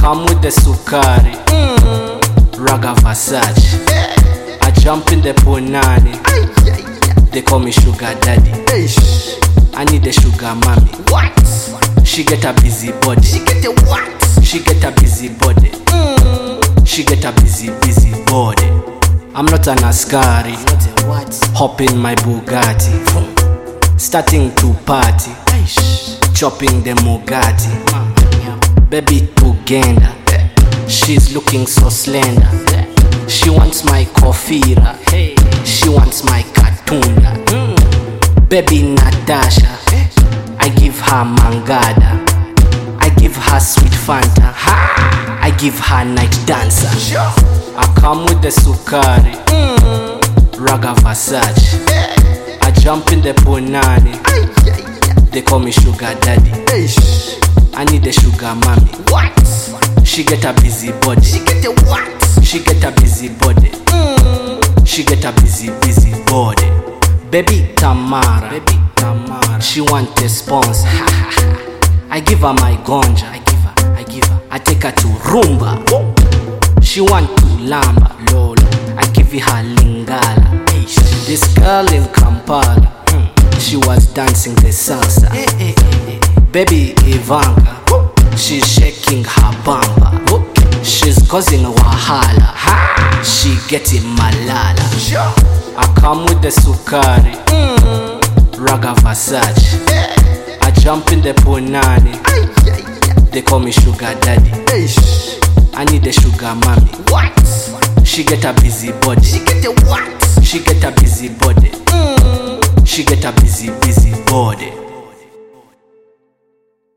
come with the sukari, Raga Versace. I jump in the punani, they call me sugar daddy. I need a sugar mommy. What? She get a busy body. She get a what? She get a busy body. She get a busy body. I'm not an askari. Not a what? Hop in my Bugatti, starting to party, chopping the Mugatti. Baby Tugenda, she's looking so slender. She wants my kofira, she wants my katunda. Baby Natasha, I give her mangada, I give her sweet Fanta, I give her night dancer. I come with the sukari, Raga Versace. I jump in the punani, they call me sugar daddy. I need a sugar mommy. What? She get a busy body. She get a what? She get a busy body. She get a busy body. Baby Tamara, she want a sponsor. I give her my gonja, I give her. I take her to Rumba. She want to lamba, lolo. I give her Lingala. This girl in Kampala, she was dancing the salsa. Baby Ivanka, she's shaking her bamba. She's causing wahala, she getting malala. I come with the sukari, Raga Versace. I jump in the punani, they call me sugar daddy. I need a sugar mommy. What? She get a busy body. She get a what? She get a busy body. She get a busy body.